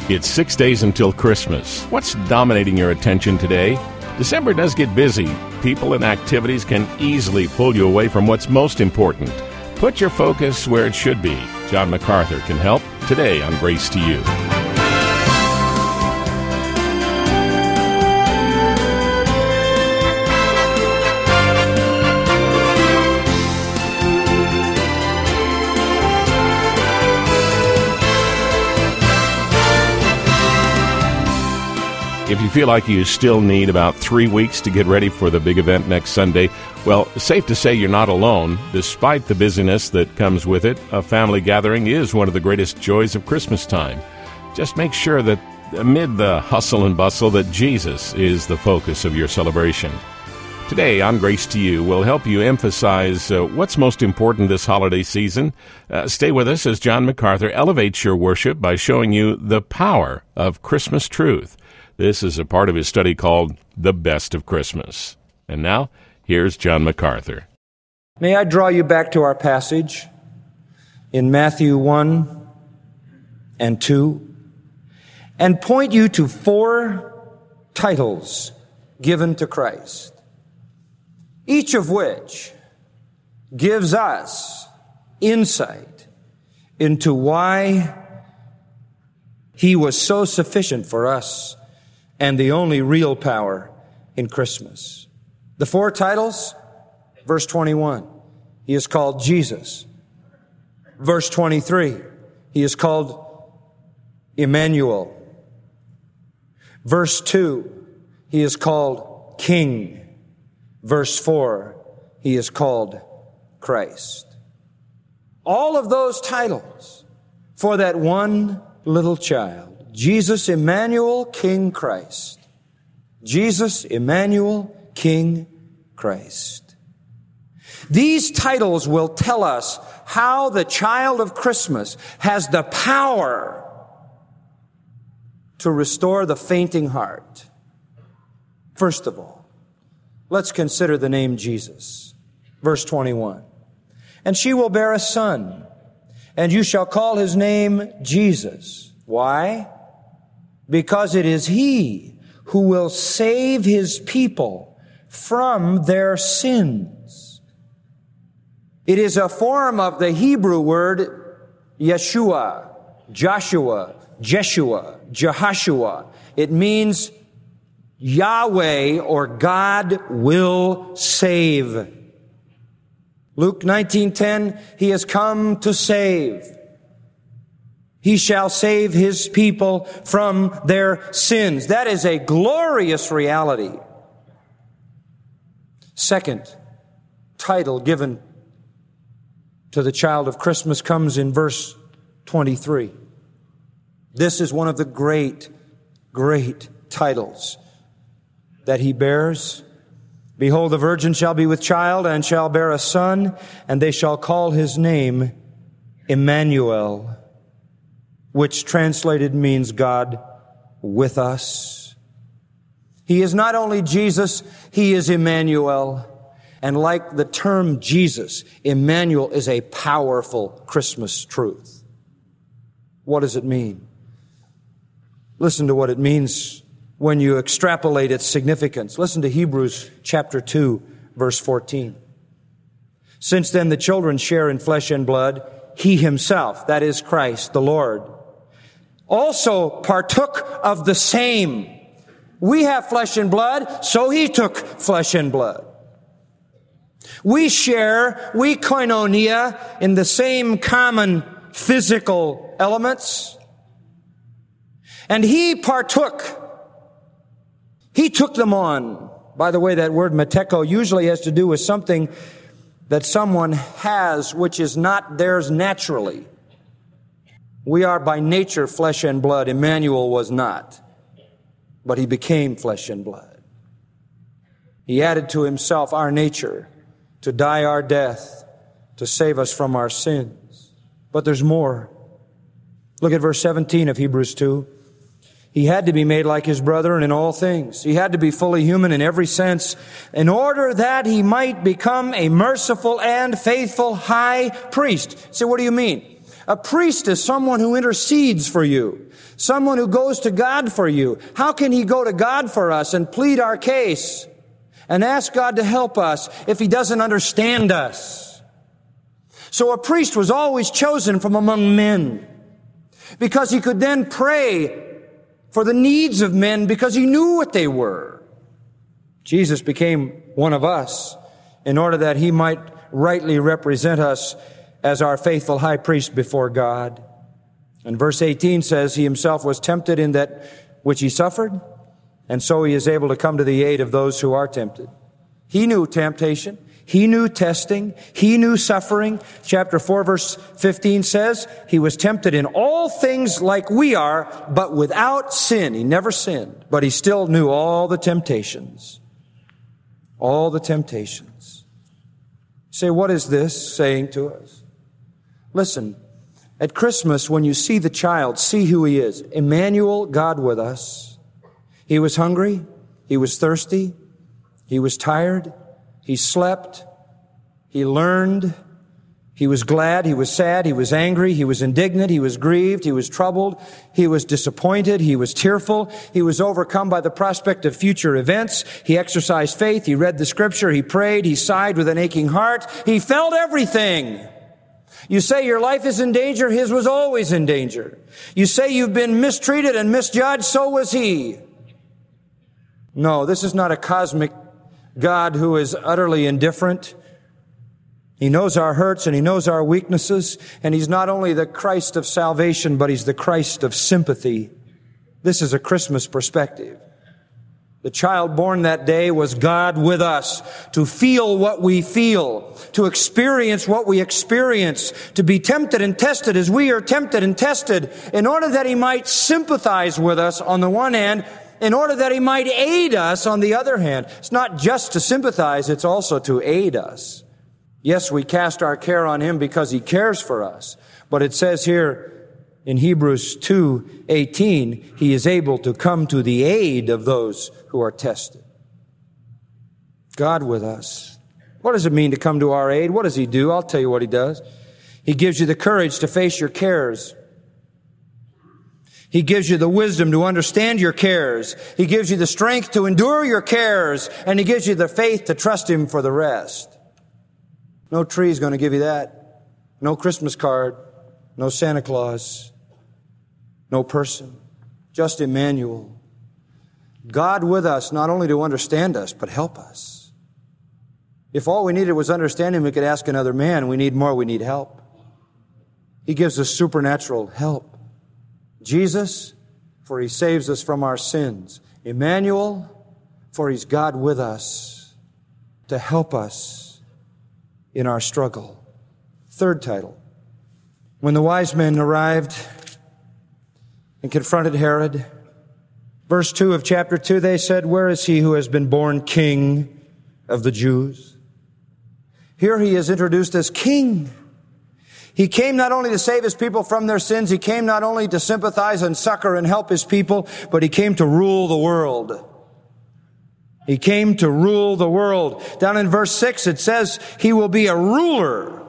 It's 6 days until Christmas. What's dominating your attention today? December does get busy. People and activities can easily pull you away from what's most important. Put your focus where it should be. John MacArthur can help today on Grace to You. If you feel like you still need about 3 weeks to get ready for the big event next Sunday, well, safe to say you're not alone. Despite the busyness that comes with it, a family gathering is one of the greatest joys of Christmas time. Just make sure that amid the hustle and bustle that Jesus is the focus of your celebration. Today on Grace to You, we'll help you emphasize what's most important this holiday season. Stay with us as John MacArthur elevates your worship by showing you the power of Christmas truth. This is a part of his study called The Best of Christmas. And now, here's John MacArthur. May I draw you back to our passage in Matthew 1 and 2 and point you to 4 titles given to Christ, each of which gives us insight into why He was so sufficient for us and the only real power in Christmas. The 4 titles, verse 21, He is called Jesus. Verse 23, He is called Emmanuel. Verse 2, He is called King. Verse 4, He is called Christ. All of those titles for that one little child. Jesus, Emmanuel, King, Christ. Jesus, Emmanuel, King, Christ. These titles will tell us how the child of Christmas has the power to restore the fainting heart. First of all, let's consider the name Jesus. Verse 21. And she will bear a son, and you shall call his name Jesus. Why? Because it is He who will save His people from their sins. It is a form of the Hebrew word Yeshua, Joshua, Jeshua, Jehoshua. It means Yahweh or God will save. Luke 19:10, He has come to save. He shall save His people from their sins. That is a glorious reality. Second title given to the child of Christmas comes in verse 23. This is one of the great, great titles that He bears. Behold, the virgin shall be with child and shall bear a son, and they shall call His name Emmanuel, which translated means God with us. He is not only Jesus, He is Emmanuel. And like the term Jesus, Emmanuel is a powerful Christmas truth. What does it mean? Listen to what it means when you extrapolate its significance. Listen to Hebrews chapter 2, verse 14. Since then the children share in flesh and blood, He Himself, that is Christ, the Lord, also partook of the same. We have flesh and blood, so He took flesh and blood. We share, we koinonia in the same common physical elements. And He partook. He took them on. By the way, that word meteko usually has to do with something that someone has which is not theirs naturally. We are by nature flesh and blood. Emmanuel was not. But He became flesh and blood. He added to Himself our nature to die our death, to save us from our sins. But there's more. Look at verse 17 of Hebrews 2. He had to be made like His brethren in all things. He had to be fully human in every sense in order that He might become a merciful and faithful high priest. So what do you mean? A priest is someone who intercedes for you, someone who goes to God for you. How can he go to God for us and plead our case and ask God to help us if he doesn't understand us? So a priest was always chosen from among men because he could then pray for the needs of men because he knew what they were. Jesus became one of us in order that he might rightly represent us as our faithful high priest before God. And verse 18 says, he himself was tempted in that which he suffered, and so he is able to come to the aid of those who are tempted. He knew temptation. He knew testing. He knew suffering. Chapter 4, verse 15 says, he was tempted in all things like we are, but without sin. He never sinned, but he still knew all the temptations. All the temptations. Say, what is this saying to us? Listen, at Christmas, when you see the child, see who he is. Emmanuel, God with us. He was hungry. He was thirsty. He was tired. He slept. He learned. He was glad. He was sad. He was angry. He was indignant. He was grieved. He was troubled. He was disappointed. He was tearful. He was overcome by the prospect of future events. He exercised faith. He read the scripture. He prayed. He sighed with an aching heart. He felt everything. You say your life is in danger. His was always in danger. You say you've been mistreated and misjudged. So was he. No, this is not a cosmic God who is utterly indifferent. He knows our hurts and he knows our weaknesses. And he's not only the Christ of salvation, but he's the Christ of sympathy. This is a Christmas perspective. The child born that day was God with us, to feel what we feel, to experience what we experience, to be tempted and tested as we are tempted and tested, in order that he might sympathize with us on the one hand, in order that he might aid us on the other hand. It's not just to sympathize, it's also to aid us. Yes, we cast our care on him because he cares for us. But it says here in Hebrews 2:18, he is able to come to the aid of those who are tested. God with us. What does it mean to come to our aid? What does he do? I'll tell you what he does. He gives you the courage to face your cares. He gives you the wisdom to understand your cares. He gives you the strength to endure your cares. And he gives you the faith to trust him for the rest. No tree is going to give you that. No Christmas card. No Santa Claus. No person. Just Emmanuel. God with us, not only to understand us, but help us. If all we needed was understanding, we could ask another man. We need more. We need help. He gives us supernatural help. Jesus, for he saves us from our sins. Emmanuel, for he's God with us to help us in our struggle. Third title. When the wise men arrived and confronted Herod, verse 2 of chapter 2, they said, "Where is he who has been born King of the Jews?" Here he is introduced as King. He came not only to save his people from their sins, he came not only to sympathize and succor and help his people, but he came to rule the world. He came to rule the world. Down in verse 6 it says, he will be a ruler.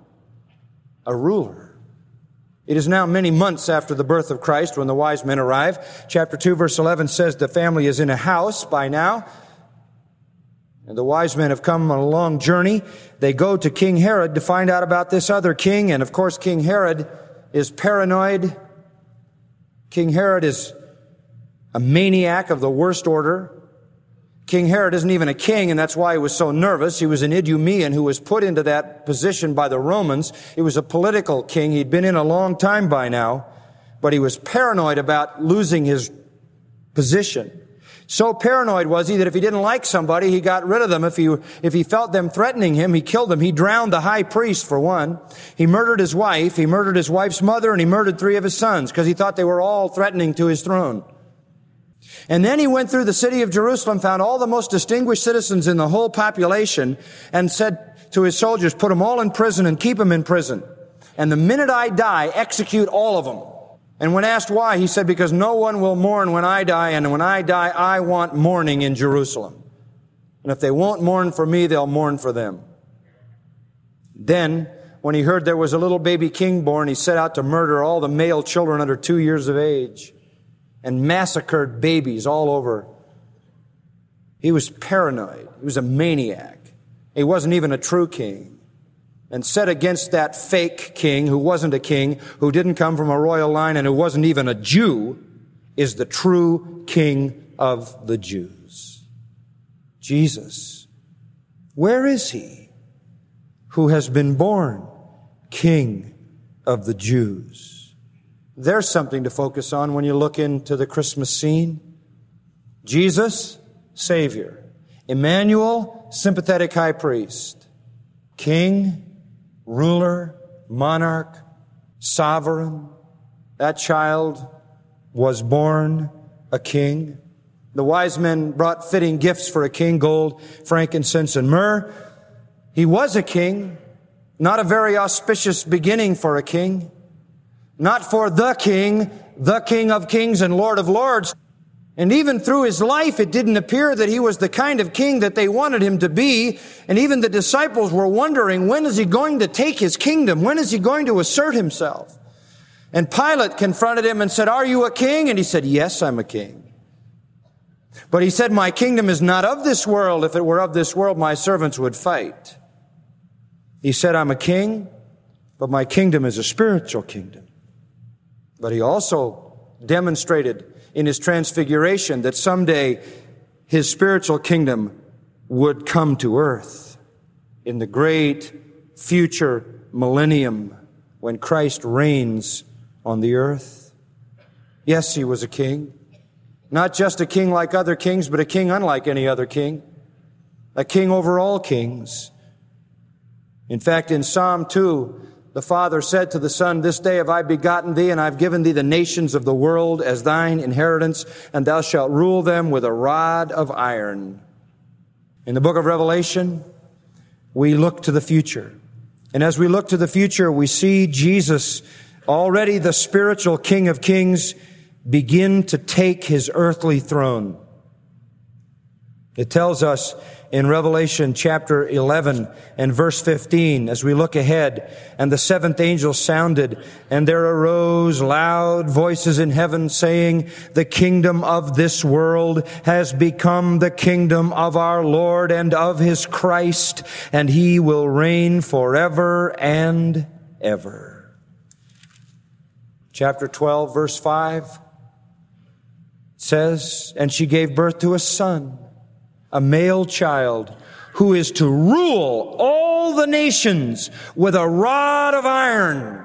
A ruler. It is now many months after the birth of Christ when the wise men arrive. Chapter 2 verse 11 says the family is in a house by now. And the wise men have come on a long journey. They go to King Herod to find out about this other king. And of course, King Herod is paranoid. King Herod is a maniac of the worst order. King Herod isn't even a king, and that's why he was so nervous. He was an Idumean who was put into that position by the Romans. He was a political king. He'd been in a long time by now, but he was paranoid about losing his position. So paranoid was he that if he didn't like somebody, he got rid of them. If he felt them threatening him, he killed them. He drowned the high priest, for one. He murdered his wife. He murdered his wife's mother, and he murdered 3 of his sons because he thought they were all threatening to his throne. And then he went through the city of Jerusalem, found all the most distinguished citizens in the whole population, and said to his soldiers, put them all in prison and keep them in prison. And the minute I die, execute all of them. And when asked why, he said, because no one will mourn when I die, and when I die, I want mourning in Jerusalem. And if they won't mourn for me, they'll mourn for them. Then, when he heard there was a little baby king born, he set out to murder all the male children under 2 years of age and massacred babies all over. He was paranoid. He was a maniac. He wasn't even a true king. And set against that fake king who wasn't a king, who didn't come from a royal line, and who wasn't even a Jew, is the true King of the Jews. Jesus. Where is he who has been born King of the Jews? There's something to focus on when you look into the Christmas scene. Jesus, Savior. Emmanuel, sympathetic high priest. King, ruler, monarch, sovereign. That child was born a king. The wise men brought fitting gifts for a king, gold, frankincense, and myrrh. He was a king, not a very auspicious beginning for a king, not for the King of kings and Lord of lords. And even through his life, it didn't appear that he was the kind of king that they wanted him to be. And even the disciples were wondering, when is he going to take his kingdom? When is he going to assert himself? And Pilate confronted him and said, "Are you a king?" And he said, "Yes, I'm a king." But he said, "My kingdom is not of this world. If it were of this world, my servants would fight." He said, "I'm a king, but my kingdom is a spiritual kingdom." But he also demonstrated in his transfiguration that someday his spiritual kingdom would come to earth in the great future millennium when Christ reigns on the earth. Yes, he was a king. Not just a king like other kings, but a king unlike any other king. A king over all kings. In fact, in Psalm 2, the Father said to the Son, "This day have I begotten thee, and I've given thee the nations of the world as thine inheritance, and thou shalt rule them with a rod of iron." In the book of Revelation, we look to the future. And as we look to the future, we see Jesus, already the spiritual King of Kings, begin to take his earthly throne. It tells us in Revelation chapter 11 and verse 15, as we look ahead, "And the seventh angel sounded, and there arose loud voices in heaven saying, The kingdom of this world has become the kingdom of our Lord and of his Christ, and he will reign forever and ever." Chapter 12, verse 5 says, "And she gave birth to a son, a male child, who is to rule all the nations with a rod of iron."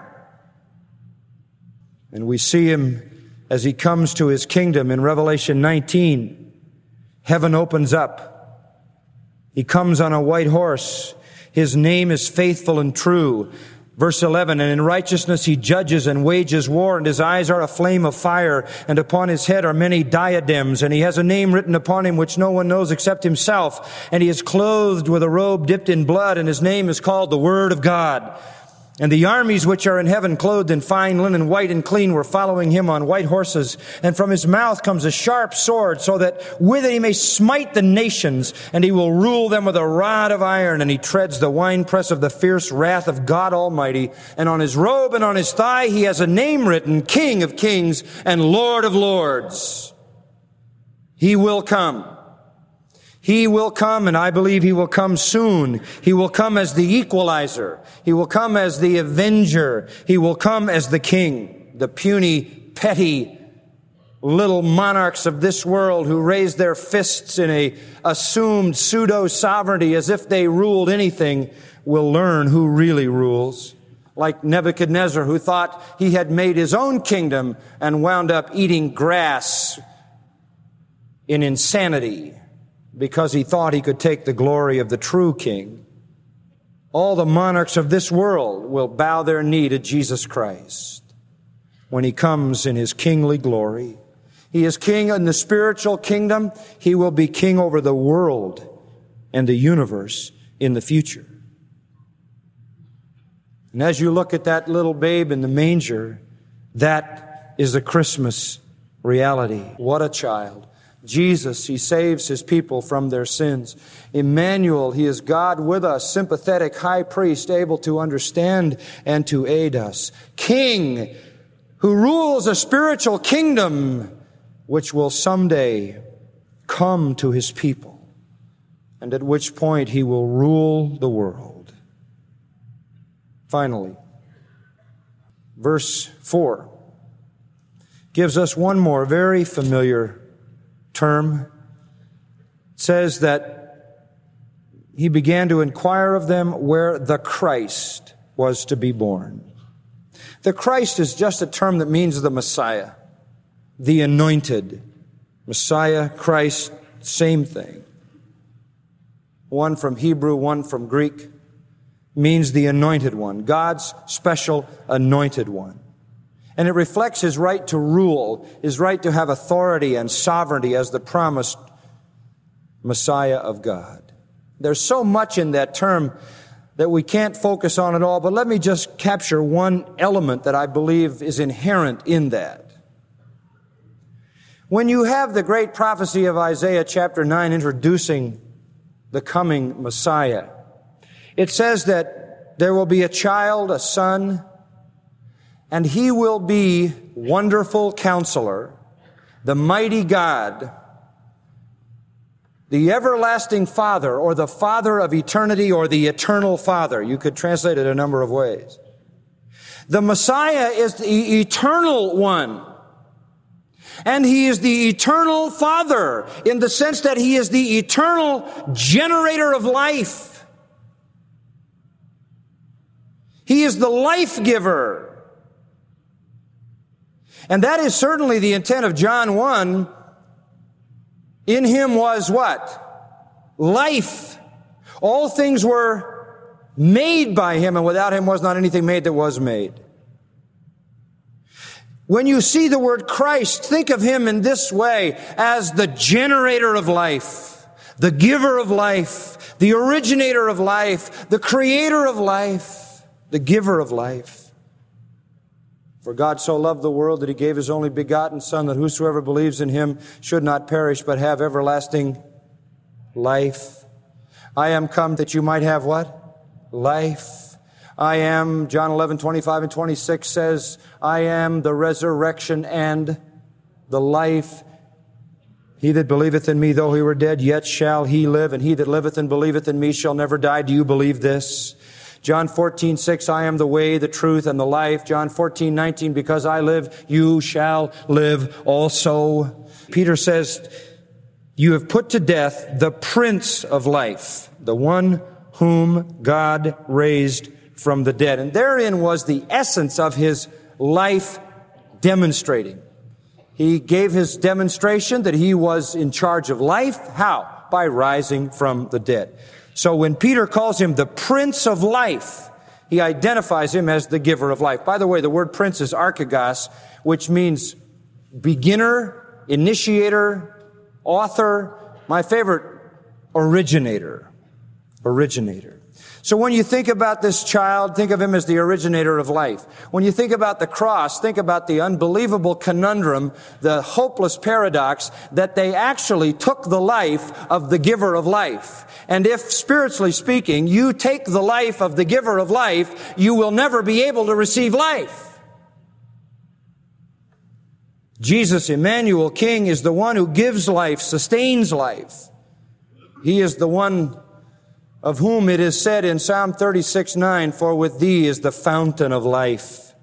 And we see him as he comes to his kingdom in Revelation 19. Heaven opens up. He comes on a white horse. His name is Faithful and True. Verse 11, "And in righteousness he judges and wages war, and his eyes are a flame of fire, and upon his head are many diadems, and he has a name written upon him which no one knows except himself, and he is clothed with a robe dipped in blood, and his name is called the Word of God. And the armies which are in heaven, clothed in fine linen, white and clean, were following him on white horses. And from his mouth comes a sharp sword, so that with it he may smite the nations, and he will rule them with a rod of iron. And he treads the winepress of the fierce wrath of God Almighty. And on his robe and on his thigh he has a name written, King of Kings and Lord of Lords." He will come. He will come, and I believe he will come soon. He will come as the equalizer. He will come as the avenger. He will come as the king. The puny, petty, little monarchs of this world who raise their fists in a assumed pseudo-sovereignty as if they ruled anything will learn who really rules. Like Nebuchadnezzar, who thought he had made his own kingdom and wound up eating grass in insanity, because he thought he could take the glory of the true king. All the monarchs of this world will bow their knee to Jesus Christ when he comes in his kingly glory. He is king in the spiritual kingdom. He will be king over the world and the universe in the future. And as you look at that little babe in the manger, that is the Christmas reality. What a child. Jesus, He saves His people from their sins. Emmanuel, He is God with us, sympathetic high priest, able to understand and to aid us. King, who rules a spiritual kingdom which will someday come to His people, and at which point He will rule the world. Finally, verse 4 gives us one more very familiar term. It says that He began to inquire of them where the Christ was to be born. The Christ is just a term that means the Messiah, the anointed. Messiah, Christ, same thing. One from Hebrew, one from Greek, means the anointed one, God's special anointed one. And it reflects His right to rule, His right to have authority and sovereignty as the promised Messiah of God. There's so much in that term that we can't focus on it all, but let me just capture one element that I believe is inherent in that. When you have the great prophecy of Isaiah chapter 9 introducing the coming Messiah, it says that there will be a child, a son, and He will be Wonderful Counselor, the Mighty God, the Everlasting Father, or the Father of eternity, or the Eternal Father. You could translate it a number of ways. The Messiah is the eternal one. And He is the eternal Father in the sense that He is the eternal generator of life. He is the life giver. And that is certainly the intent of John 1. In Him was what? Life. All things were made by Him, and without Him was not anything made that was made. When you see the word Christ, think of Him in this way, as the generator of life, the giver of life, the originator of life, the creator of life, the giver of life. For God so loved the world that He gave His only begotten Son, that whosoever believes in Him should not perish, but have everlasting life. I am come that you might have what? Life. I am, John 11:25 and 26 says, I am the resurrection and the life. He that believeth in me, though he were dead, yet shall he live. And he that liveth and believeth in me shall never die. Do you believe this? John 14:6, I am the way, the truth, and the life. John 14:19, because I live, you shall live also. Peter says, you have put to death the Prince of Life, the one whom God raised from the dead. And therein was the essence of His life demonstrating. He gave His demonstration that He was in charge of life. How? By rising from the dead. So when Peter calls Him the Prince of Life, he identifies Him as the giver of life. By the way, the word prince is archegos, which means beginner, initiator, author. My favorite, originator. Originator. So when you think about this child, think of Him as the originator of life. When you think about the cross, think about the unbelievable conundrum, the hopeless paradox that they actually took the life of the giver of life. And if, spiritually speaking, you take the life of the giver of life, you will never be able to receive life. Jesus, Emmanuel, King, is the one who gives life, sustains life. He is the one of whom it is said in Psalm 36:9, for with Thee is the fountain of life.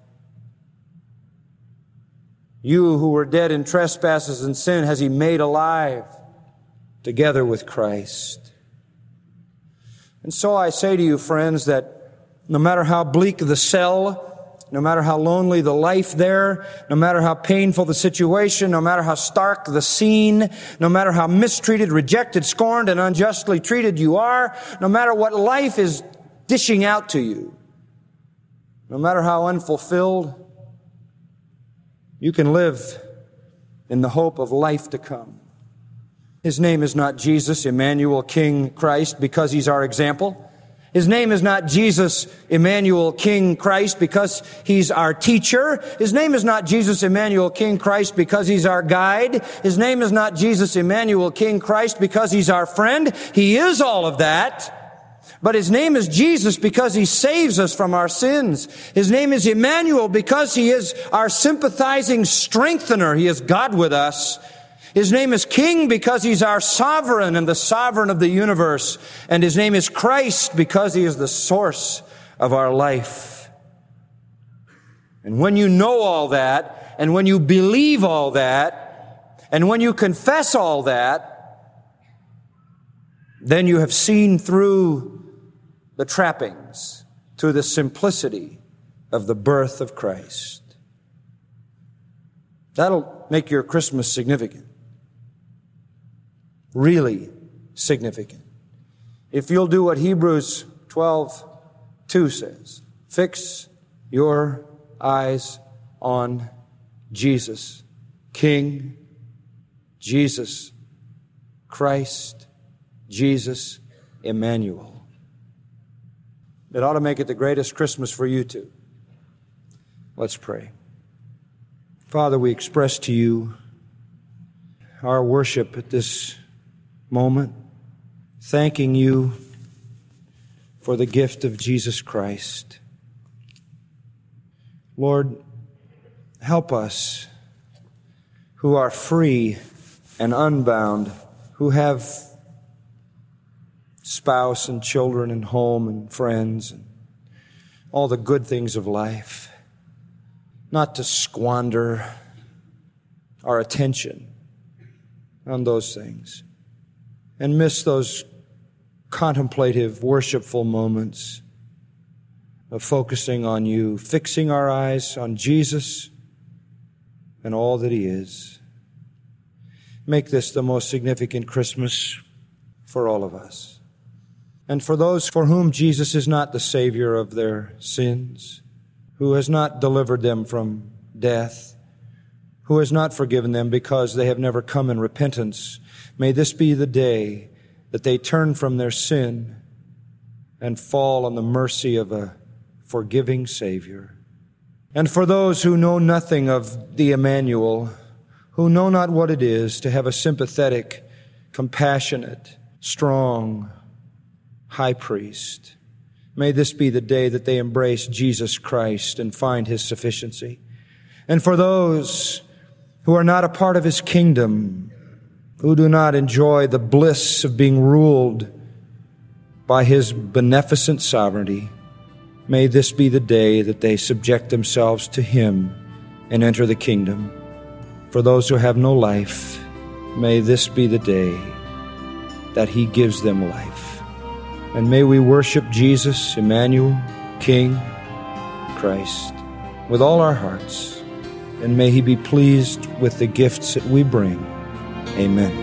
You who were dead in trespasses and sin has He made alive together with Christ. And so I say to you, friends, that no matter how bleak the cell, no matter how lonely the life there, no matter how painful the situation, no matter how stark the scene, no matter how mistreated, rejected, scorned, and unjustly treated you are, no matter what life is dishing out to you, no matter how unfulfilled, you can live in the hope of life to come. His name is not Jesus, Emmanuel, King, Christ, because He's our example. His name is not Jesus Emmanuel King Christ because He's our teacher. His name is not Jesus Emmanuel King Christ because He's our guide. His name is not Jesus Emmanuel King Christ because He's our friend. He is all of that. But His name is Jesus because He saves us from our sins. His name is Emmanuel because He is our sympathizing strengthener. He is God with us. His name is King because He's our sovereign and the sovereign of the universe. And His name is Christ because He is the source of our life. And when you know all that, and when you believe all that, and when you confess all that, then you have seen through the trappings, through the simplicity of the birth of Christ. That'll make your Christmas significant. Really significant. If you'll do what Hebrews 12:2 says, fix your eyes on Jesus, King, Jesus, Christ, Jesus, Emmanuel. It ought to make it the greatest Christmas for you too. Let's pray. Father, we express to You our worship at this moment, thanking You for the gift of Jesus Christ. Lord, help us who are free and unbound, who have spouse and children and home and friends and all the good things of life, not to squander our attention on those things and miss those contemplative, worshipful moments of focusing on You, fixing our eyes on Jesus and all that He is. Make this the most significant Christmas for all of us. And for those for whom Jesus is not the Savior of their sins, who has not delivered them from death, who has not forgiven them because they have never come in repentance, may this be the day that they turn from their sin and fall on the mercy of a forgiving Savior. And for those who know nothing of the Emmanuel, who know not what it is to have a sympathetic, compassionate, strong high priest, may this be the day that they embrace Jesus Christ and find His sufficiency. And for those who are not a part of His kingdom, who do not enjoy the bliss of being ruled by His beneficent sovereignty, may this be the day that they subject themselves to Him and enter the kingdom. For those who have no life, may this be the day that He gives them life. And may we worship Jesus, Emmanuel, King, Christ, with all our hearts. And may He be pleased with the gifts that we bring. Amen.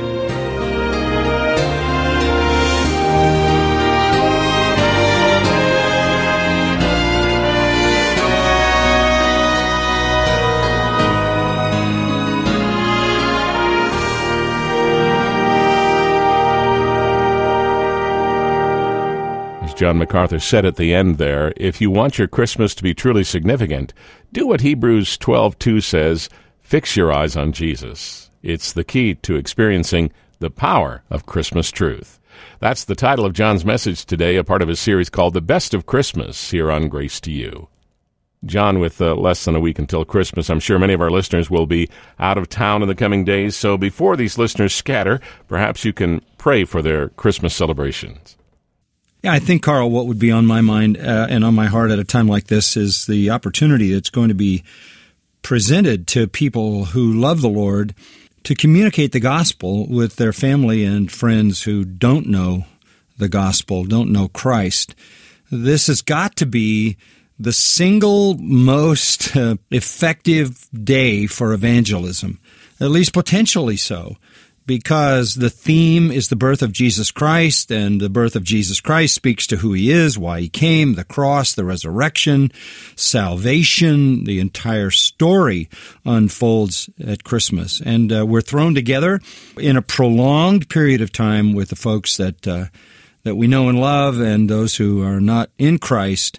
John MacArthur said at the end there, if you want your Christmas to be truly significant, do what Hebrews 12:2 says, fix your eyes on Jesus. It's the key to experiencing the power of Christmas truth. That's the title of John's message today, a part of his series called The Best of Christmas, here on Grace to You. John, with less than a week until Christmas, I'm sure many of our listeners will be out of town in the coming days, so before these listeners scatter, perhaps you can pray for their Christmas celebrations. Yeah, I think, Carl, what would be on my mind and on my heart at a time like this is the opportunity that's going to be presented to people who love the Lord to communicate the gospel with their family and friends who don't know the gospel, don't know Christ. This has got to be the single most effective day for evangelism, at least potentially so, because the theme is the birth of Jesus Christ, and the birth of Jesus Christ speaks to who He is, why He came, the cross, the resurrection, salvation. The entire story unfolds at Christmas. And we're thrown together in a prolonged period of time with the folks that that we know and love, and those who are not in Christ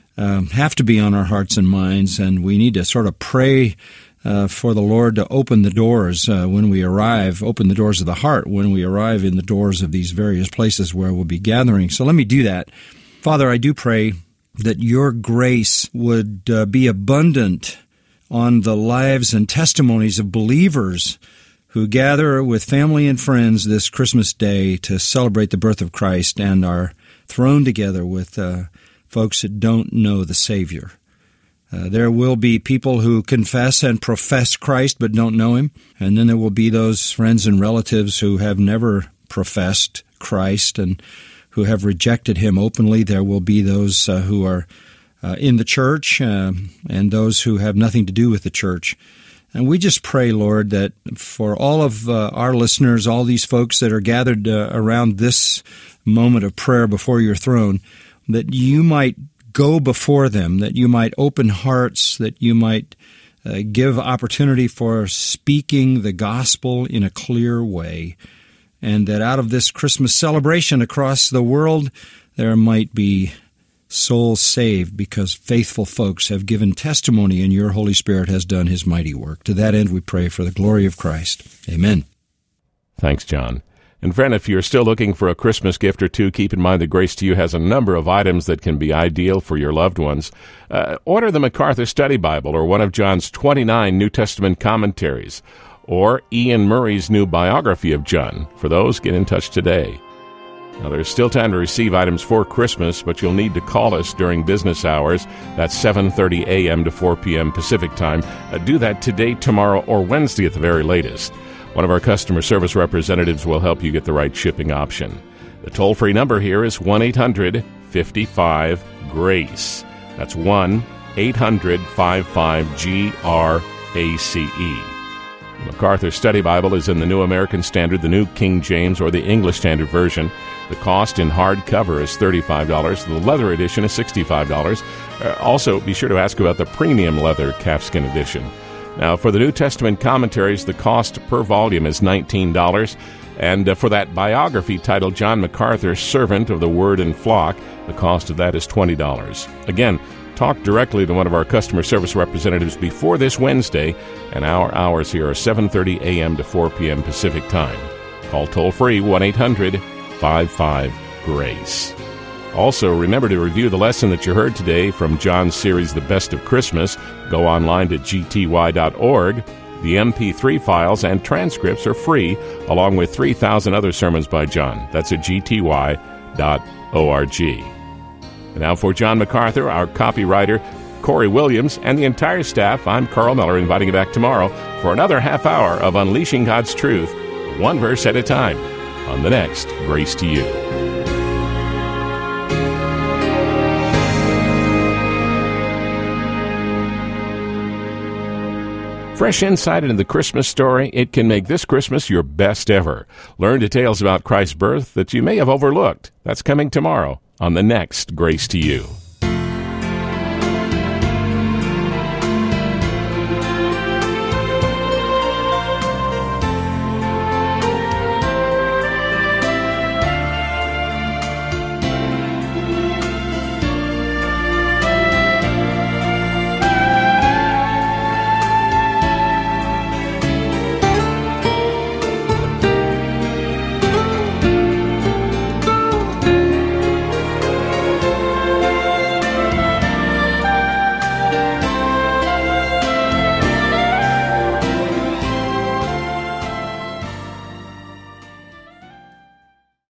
have to be on our hearts and minds, and we need to sort of pray for the Lord to open the doors when we arrive, open the doors of the heart when we arrive in the doors of these various places where we'll be gathering. So let me do that. Father, I do pray that your grace would be abundant on the lives and testimonies of believers who gather with family and friends this Christmas day to celebrate the birth of Christ and are thrown together with folks that don't know the Savior. There will be people who confess and profess Christ but don't know Him, and then there will be those friends and relatives who have never professed Christ and who have rejected Him openly. There will be those who are in the church and those who have nothing to do with the church. And we just pray, Lord, that for all of our listeners, all these folks that are gathered around this moment of prayer before your throne, that you might go before them, that you might open hearts, that you might give opportunity for speaking the gospel in a clear way, and that out of this Christmas celebration across the world, there might be souls saved because faithful folks have given testimony and your Holy Spirit has done His mighty work. To that end, we pray for the glory of Christ. Amen. Thanks, John. And friend, if you're still looking for a Christmas gift or two, keep in mind that Grace to You has a number of items that can be ideal for your loved ones. Order the MacArthur Study Bible or one of John's 29 New Testament commentaries, or Ian Murray's new biography of John. For those, get in touch today. Now, there's still time to receive items for Christmas, but you'll need to call us during business hours. That's 7:30 a.m. to 4 p.m. Pacific Time. Do that today, tomorrow, or Wednesday at the very latest. One of our customer service representatives will help you get the right shipping option. The toll-free number here is 1-800-55-GRACE. That's 1-800-55-GRACE. The MacArthur Study Bible is in the New American Standard, the New King James, or the English Standard Version. The cost in hardcover is $35. The leather edition is $65. Also, be sure to ask about the premium leather calfskin edition. Now, for the New Testament commentaries, the cost per volume is $19. And for that biography titled John MacArthur, Servant of the Word and Flock, the cost of that is $20. Again, talk directly to one of our customer service representatives before this Wednesday, and our hours here are 7:30 a.m. to 4 p.m. Pacific Time. Call toll-free 1-800-55-GRACE. Also, remember to review the lesson that you heard today from John's series, The Best of Christmas. Go online to gty.org. The MP3 files and transcripts are free, along with 3,000 other sermons by John. That's at gty.org. And now for John MacArthur, our copywriter, Corey Williams, and the entire staff, I'm Carl Miller, inviting you back tomorrow for another half hour of Unleashing God's Truth, one verse at a time, on the next Grace to You. Fresh insight into the Christmas story, it can make this Christmas your best ever. Learn details about Christ's birth that you may have overlooked. That's coming tomorrow on the next Grace to You.